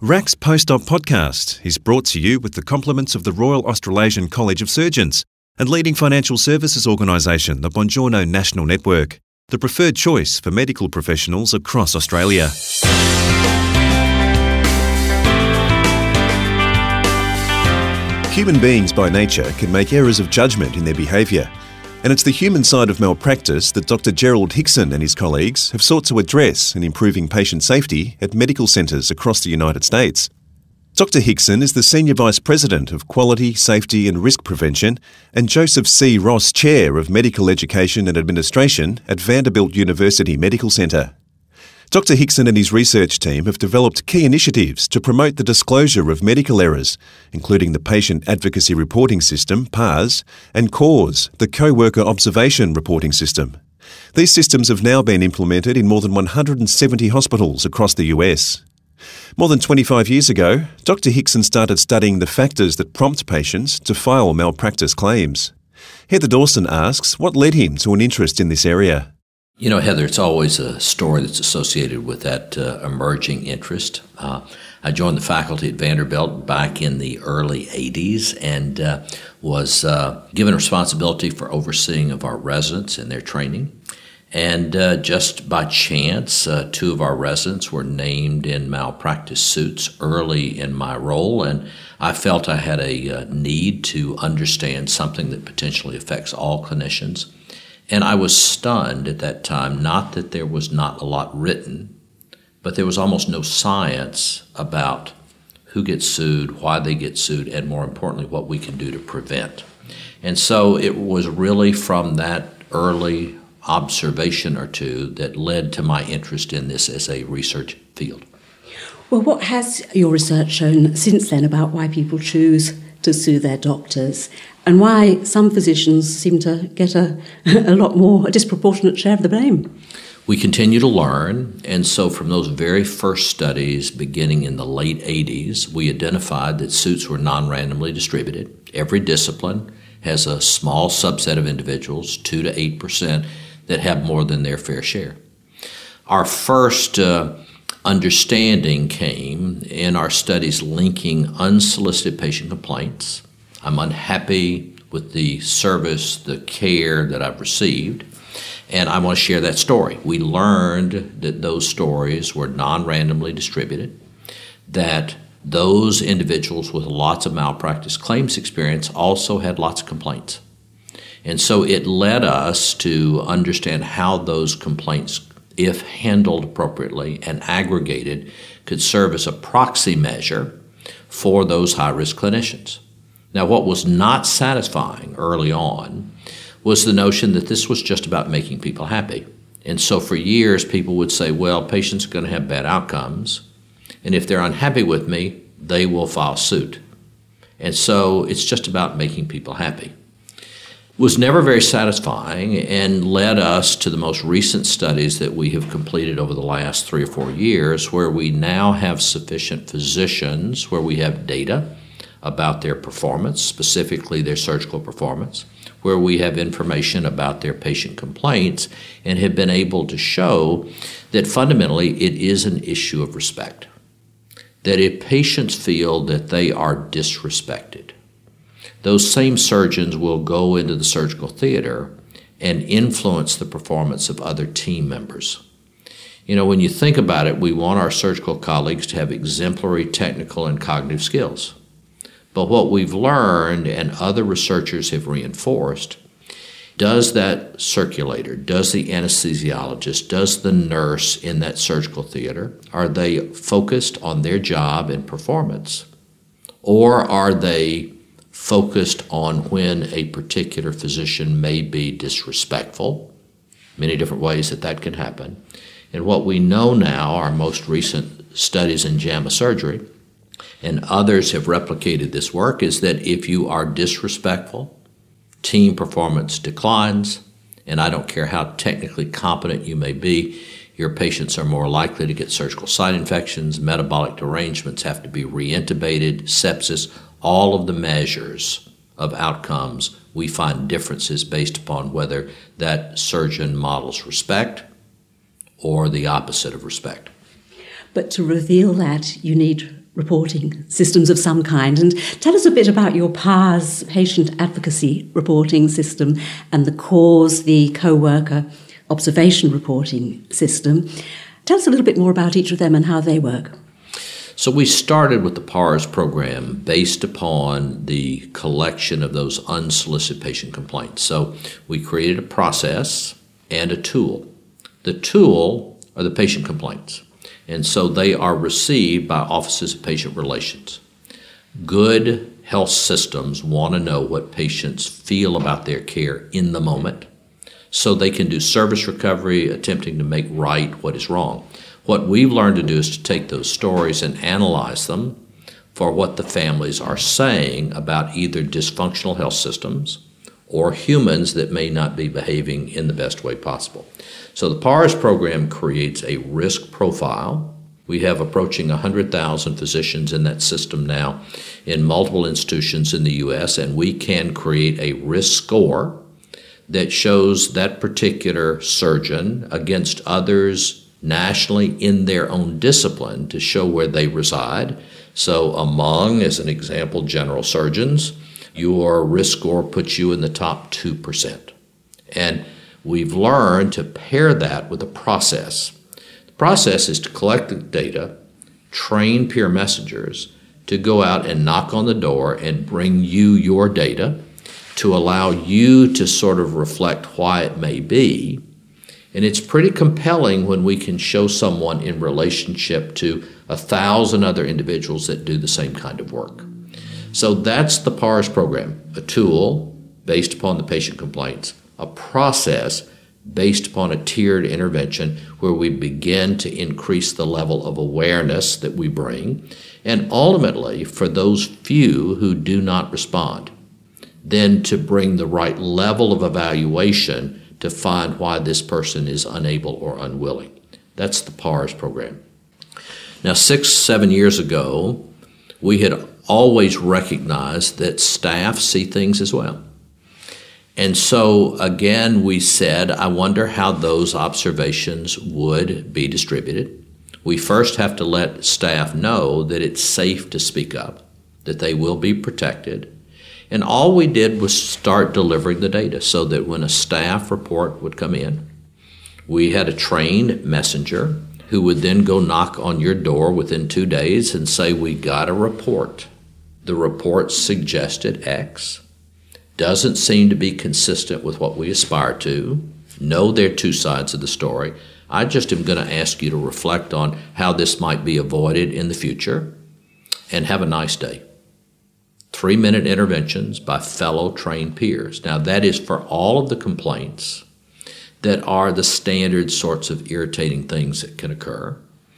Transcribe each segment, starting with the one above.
RAC's Post-Op podcast is brought to you with the compliments of the Royal Australasian College of Surgeons and leading financial services organisation, the Bongiorno National Network, the preferred choice for medical professionals across Australia. Human beings by nature can make errors of judgment in their behaviour, and it's the human side of malpractice that Dr Gerald Hickson and his colleagues have sought to address in improving patient safety at medical centres across the United States. Dr Hickson is the Senior Vice President of Quality, Safety and Risk Prevention and Joseph C. Ross Chair of Medical Education and Administration at Vanderbilt University Medical Centre. Dr Hickson and his research team have developed key initiatives to promote the disclosure of medical errors, including the Patient Advocacy Reporting System, PARS, and CORS, the Co-worker Observation Reporting System. These systems have now been implemented in more than 170 hospitals across the US. More than 25 years ago, Dr Hickson started studying the factors that prompt patients to file malpractice claims. Heather Dawson asks what led him to an interest in this area. You know, Heather, it's always a story that's associated with that emerging interest. I joined the faculty at Vanderbilt back in the early 80s and was given responsibility for overseeing of our residents and their training. And just by chance, two of our residents were named in malpractice suits early in my role, and I felt I had a need to understand something that potentially affects all clinicians. And I was stunned at that time, not that there was not a lot written, but there was almost no science about who gets sued, why they get sued, and more importantly, what we can do to prevent. And so it was really from that early observation or two that led to my interest in this as a research field. Well, what has your research shown since then about why people choose to sue their doctors and why some physicians seem to get a disproportionate share of the blame? We continue to learn, and so from those very first studies beginning in the late 80s, we identified that suits were non-randomly distributed. Every discipline has a small subset of individuals, 2 to 8%, that have more than their fair share. Our first understanding came in our studies linking unsolicited patient complaints. I'm unhappy with the service, the care that I've received, and I want to share that story. We learned that those stories were non-randomly distributed, that those individuals with lots of malpractice claims experience also had lots of complaints. And so it led us to understand how those complaints, if handled appropriately and aggregated, could serve as a proxy measure for those high-risk clinicians. Now, what was not satisfying early on was the notion that this was just about making people happy. And so for years, people would say, well, patients are going to have bad outcomes, and if they're unhappy with me, they will file suit. And so it's just about making people happy. Was never very satisfying and led us to the most recent studies that we have completed over the last 3 or 4 years, where we now have sufficient physicians, where we have data about their performance, specifically their surgical performance, where we have information about their patient complaints, and have been able to show that fundamentally it is an issue of respect. That if patients feel that they are disrespected, those same surgeons will go into the surgical theater and influence the performance of other team members. You know, when you think about it, we want our surgical colleagues to have exemplary technical and cognitive skills. But what we've learned, and other researchers have reinforced, does that circulator, does the anesthesiologist, does the nurse in that surgical theater, are they focused on their job and performance? Or are they focused on when a particular physician may be disrespectful? Many different ways that can happen. And what we know now, our most recent studies in JAMA surgery, and others have replicated this work, is that if you are disrespectful, team performance declines, and I don't care how technically competent you may be, your patients are more likely to get surgical site infections, metabolic derangements, have to be reintubated, sepsis. All of the measures of outcomes, we find differences based upon whether that surgeon models respect or the opposite of respect. But to reveal that, you need reporting systems of some kind. And tell us a bit about your PARS, patient advocacy reporting system, and the CORS, the co-worker observation reporting system. Tell us a little bit more about each of them and how they work. So we started with the PARS program based upon the collection of those unsolicited patient complaints. So we created a process and a tool. The tool are the patient complaints, and so they are received by offices of patient relations. Good health systems want to know what patients feel about their care in the moment, so they can do service recovery, attempting to make right what is wrong. What we've learned to do is to take those stories and analyze them for what the families are saying about either dysfunctional health systems or humans that may not be behaving in the best way possible. So the PARS program creates a risk profile. We have approaching 100,000 physicians in that system now in multiple institutions in the U.S., and we can create a risk score that shows that particular surgeon against others nationally in their own discipline to show where they reside. So among, as an example, general surgeons, your risk score puts you in the top 2%. And we've learned to pair that with a process. The process is to collect the data, train peer messengers to go out and knock on the door and bring you your data to allow you to sort of reflect why it may be. And it's pretty compelling when we can show someone in relationship to 1,000 other individuals that do the same kind of work. So that's the PARS program, a tool based upon the patient complaints, a process based upon a tiered intervention where we begin to increase the level of awareness that we bring, and ultimately, for those few who do not respond, then to bring the right level of evaluation to find why this person is unable or unwilling. That's the PARS program. Now, 6-7 years ago, we had always recognized that staff see things as well. And so, again, we said, I wonder how those observations would be distributed. We first have to let staff know that it's safe to speak up, that they will be protected. And all we did was start delivering the data so that when a staff report would come in, we had a trained messenger who would then go knock on your door within 2 days and say, we got a report. The report suggested X, doesn't seem to be consistent with what we aspire to. No, there are two sides of the story. I just am going to ask you to reflect on how this might be avoided in the future, and have a nice day. 3-minute interventions by fellow trained peers. Now, that is for all of the complaints that are the standard sorts of irritating things that can occur.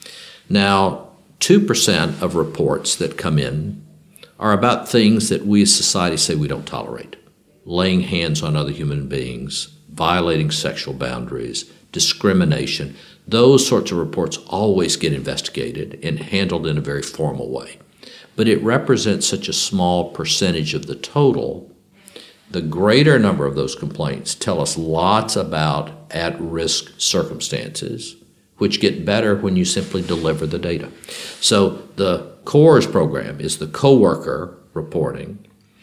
Now, 2% of reports that come in are about things that we as society say we don't tolerate. Laying hands on other human beings, violating sexual boundaries, discrimination. Those sorts of reports always get investigated and handled in a very formal way. But it represents such a small percentage of the total. The greater number of those complaints tell us lots about at-risk circumstances, which get better when you simply deliver the data. So the CORS program is the co-worker reporting,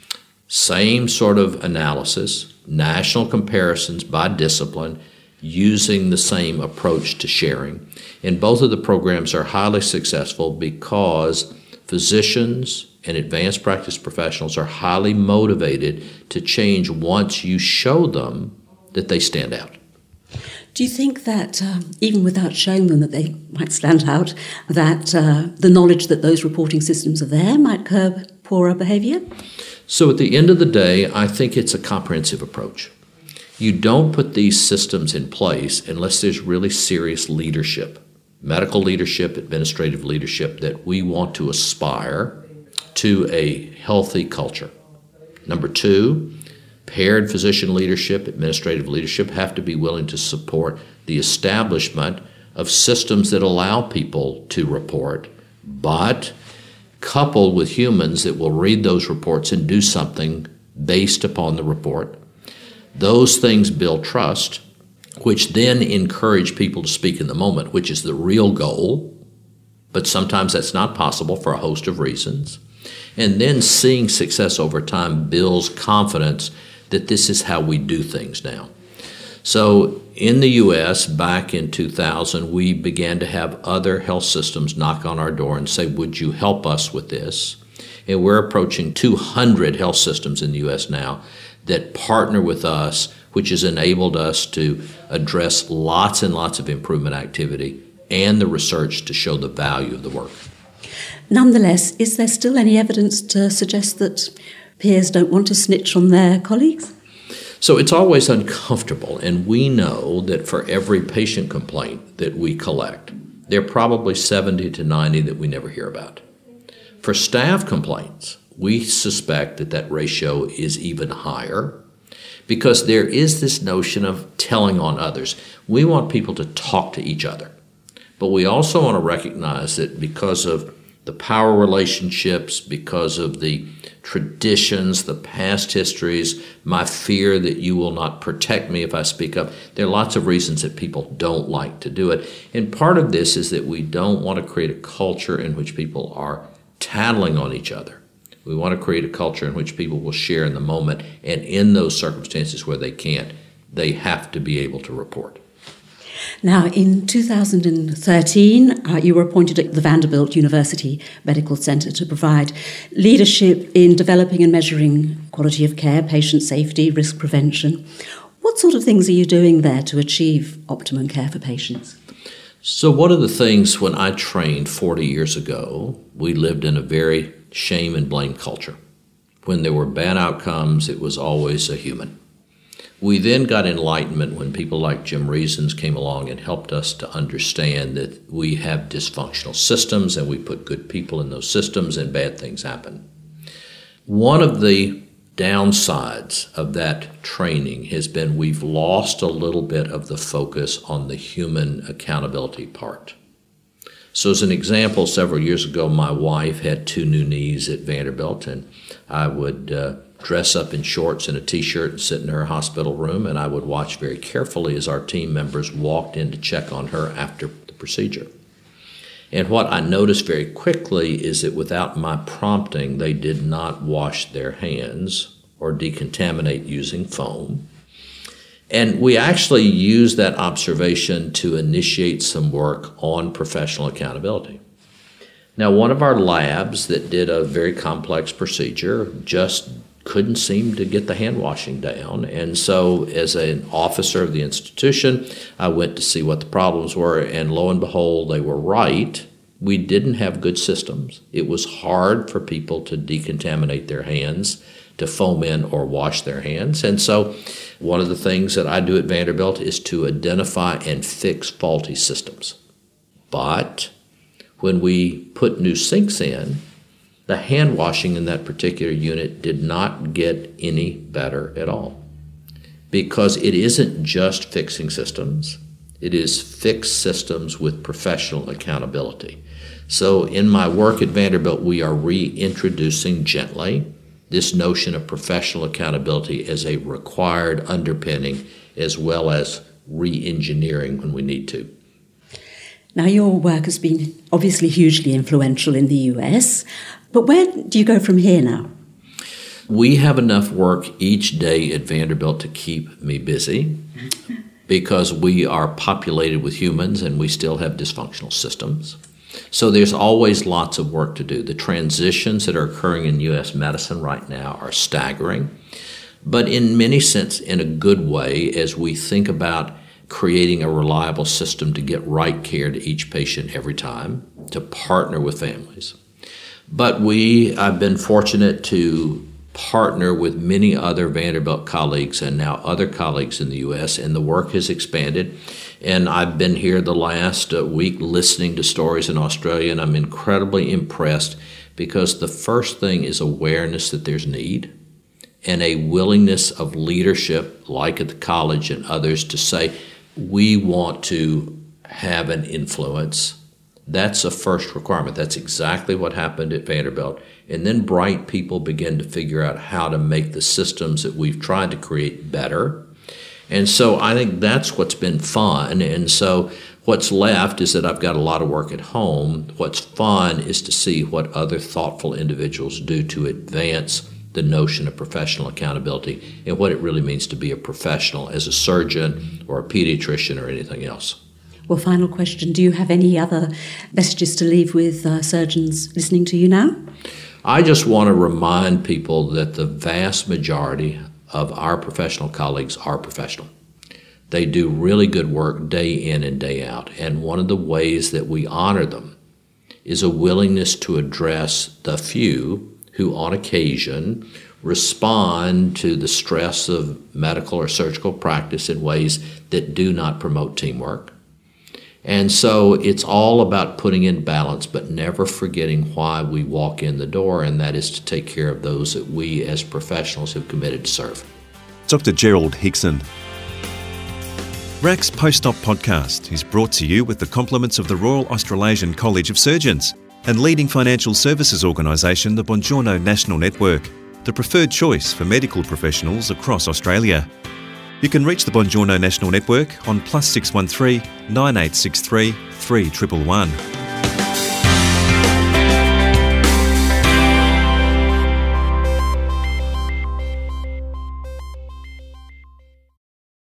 same sort of analysis, national comparisons by discipline, using the same approach to sharing. And both of the programs are highly successful because physicians and advanced practice professionals are highly motivated to change once you show them that they stand out. Do you think that, even without showing them that they might stand out, that the knowledge that those reporting systems are there might curb poorer behaviour? So at the end of the day, I think it's a comprehensive approach. You don't put these systems in place unless there's really serious leadership, medical leadership, administrative leadership, that we want to aspire to a healthy culture. Number 2, paired physician leadership, administrative leadership have to be willing to support the establishment of systems that allow people to report, but coupled with humans that will read those reports and do something based upon the report. Those things build trust, which then encourage people to speak in the moment, which is the real goal. but sometimes that's not possible for a host of reasons. And then seeing success over time builds confidence that this is how we do things now. So in the U.S., back in 2000, we began to have other health systems knock on our door and say, would you help us with this? And we're approaching 200 health systems in the U.S. now that partner with us, which has enabled us to address lots and lots of improvement activity and the research to show the value of the work. Nonetheless, is there still any evidence to suggest that peers don't want to snitch on their colleagues? So it's always uncomfortable, and we know that for every patient complaint that we collect, there are probably 70 to 90 that we never hear about. For staff complaints, we suspect that that ratio is even higher because there is this notion of telling on others. We want people to talk to each other, but we also want to recognize that because of the power relationships, because of the traditions, the past histories, my fear that you will not protect me if I speak up. There are lots of reasons that people don't like to do it. And part of this is that we don't want to create a culture in which people are tattling on each other. We want to create a culture in which people will share in the moment, and in those circumstances where they can't, they have to be able to report. Now, in 2013, you were appointed at the Vanderbilt University Medical Center to provide leadership in developing and measuring quality of care, patient safety, risk prevention. What sort of things are you doing there to achieve optimum care for patients? So one of the things when I trained 40 years ago, we lived in a very shame and blame culture. When there were bad outcomes, it was always a human. We then got enlightenment when people like Jim Reasons came along and helped us to understand that we have dysfunctional systems and we put good people in those systems and bad things happen. One of the downsides of that training has been we've lost a little bit of the focus on the human accountability part. So as an example, several years ago, my wife had 2 new knees at Vanderbilt, and I would dress up in shorts and a T-shirt and sit in her hospital room, and I would watch very carefully as our team members walked in to check on her after the procedure. And what I noticed very quickly is that without my prompting, they did not wash their hands or decontaminate using foam. And we actually used that observation to initiate some work on professional accountability. Now, one of our labs that did a very complex procedure just couldn't seem to get the hand washing down. And so as an officer of the institution, I went to see what the problems were, and lo and behold, they were right. We didn't have good systems. It was hard for people to decontaminate their hands, to foam in or wash their hands. And so one of the things that I do at Vanderbilt is to identify and fix faulty systems. But when we put new sinks in, the hand washing in that particular unit did not get any better at all, because it isn't just fixing systems, it is fixed systems with professional accountability. So in my work at Vanderbilt, we are reintroducing gently this notion of professional accountability as a required underpinning, as well as re-engineering when we need to. Now, your work has been obviously hugely influential in the US, but where do you go from here now? We have enough work each day at Vanderbilt to keep me busy because we are populated with humans and we still have dysfunctional systems. So there's always lots of work to do. The transitions that are occurring in U.S. medicine right now are staggering, but in many sense, in a good way, as we think about creating a reliable system to get right care to each patient every time, to partner with families. But I've been fortunate to partner with many other Vanderbilt colleagues and now other colleagues in the U.S., and the work has expanded. And I've been here the last week listening to stories in Australia, and I'm incredibly impressed because the first thing is awareness that there's need and a willingness of leadership, like at the college and others, to say, we want to have an influence. That's a first requirement. That's exactly what happened at Vanderbilt. And then bright people begin to figure out how to make the systems that we've tried to create better. And so I think that's what's been fun. And so What's left is that I've got a lot of work at home. What's fun is to see what other thoughtful individuals do to advance the notion of professional accountability and what it really means to be a professional as a surgeon or a pediatrician or anything else. Well, final question. Do you have any other messages to leave with surgeons listening to you now? I just want to remind people that the vast majority of our professional colleagues are professional. They do really good work day in and day out, and one of the ways that we honor them is a willingness to address the few who on occasion respond to the stress of medical or surgical practice in ways that do not promote teamwork. And so it's all about putting in balance, but never forgetting why we walk in the door, and that is to take care of those that we as professionals have committed to serve. Dr. Gerald Hickson. RAC's Post-Op podcast is brought to you with the compliments of the Royal Australasian College of Surgeons and leading financial services organisation, the Buongiorno National Network, the preferred choice for medical professionals across Australia. You can reach the Buongiorno National Network on +613 9863 3111.